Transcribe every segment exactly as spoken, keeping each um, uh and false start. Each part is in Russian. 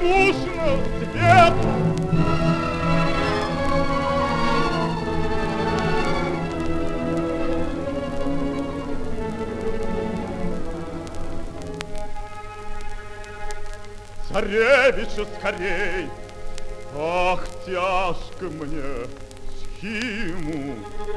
скучно, свет. Царевича скорей! Ах, тяжко мне схиму!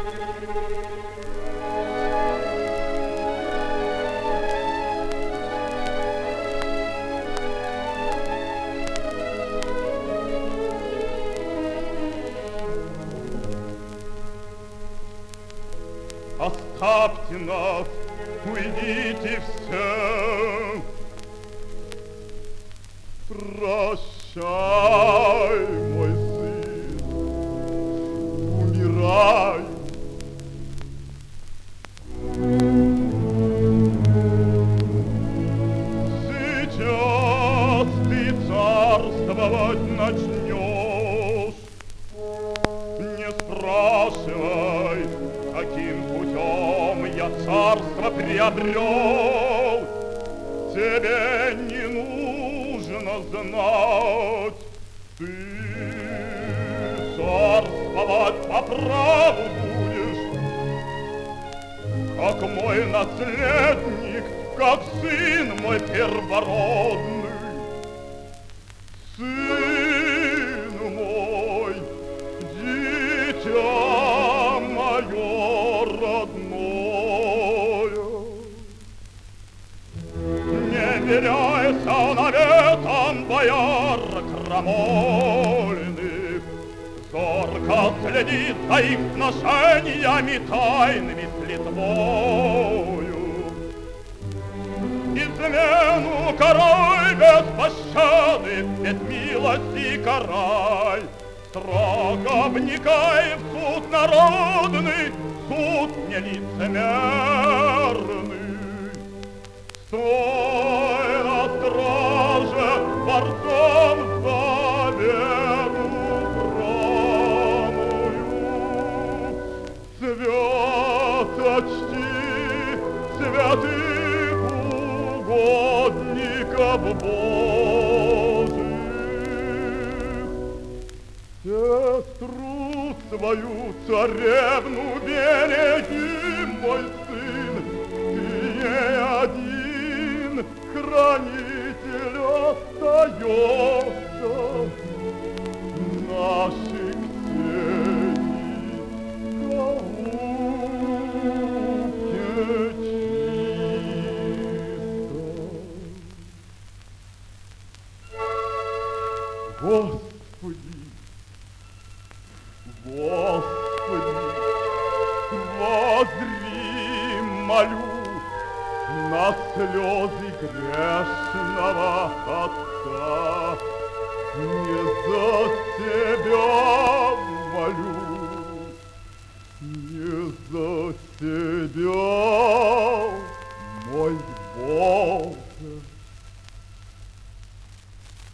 Оставьте нас, уйдите все. Прощай, мой сын, умирай. Сейчас ты царствовать начнешь. Не спрашивай, каким путем я царство приобрел. Тебе не нужно знать, ты царствовать по праву будешь, как мой наследник, как сын мой первородный. Сын мой, дитя мое родное, не веряйся наветам бояр крамольных, зорко следи за их сношениями тайными с Литвою. Измену карай без пощады, без милости карай, строго вникай в суд народный, суд нелицемерный. Стой на страже, бортом за веру браную. Свято чти святых угодников Божьих. Сестру свою царевну береги, мой сын, ты ей один хранитель остаешься наших сеней науке чисто. Господи, Господи, воззри, молю, на слезы грешного отца. Не за себя молю, не за себя, мой Бог.